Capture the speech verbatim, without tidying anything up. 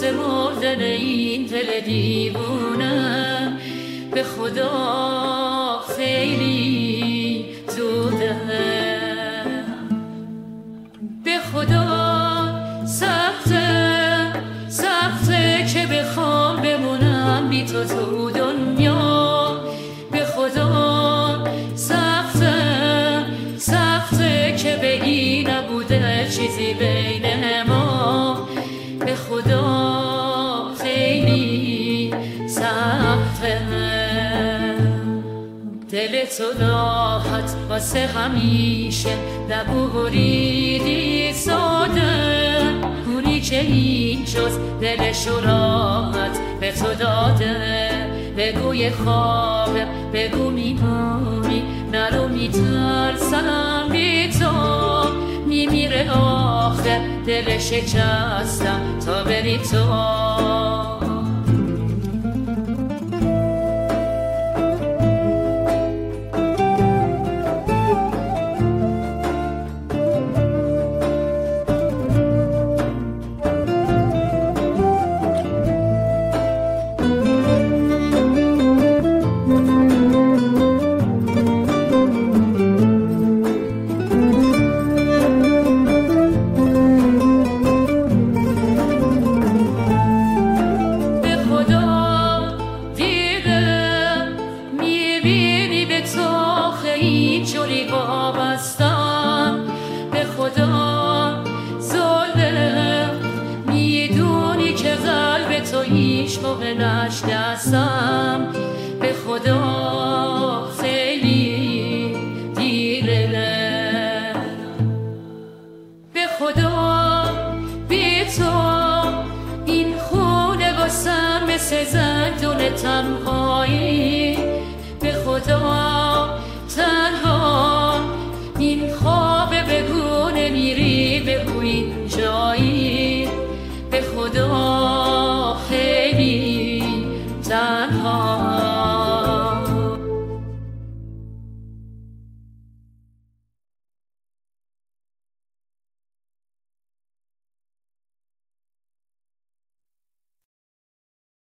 واسه مردن این دل دیوونم به خدا خیلی زوده، به خدا سخته سخته که بخوام بمونم بی تو تو دنیا، به خدا سخته سخته که بگی نبوده چیزی بین ما، به خدا خیلی سخته. دل تو راحت واسه همیشه نبوریدی ساده، اونی که این جز دلشو راحت به تو داده، بگو یه خوابه بگو میمونی نرو میترسم بی تو، میمیره آخه دل شکستم تا بری تو. به خدا ظلم میدونی که قلب تو هیچ موقع نشکستم، به خدا خیلی دیره، به خدا بی تو این خونه واسم مثل زندون تنها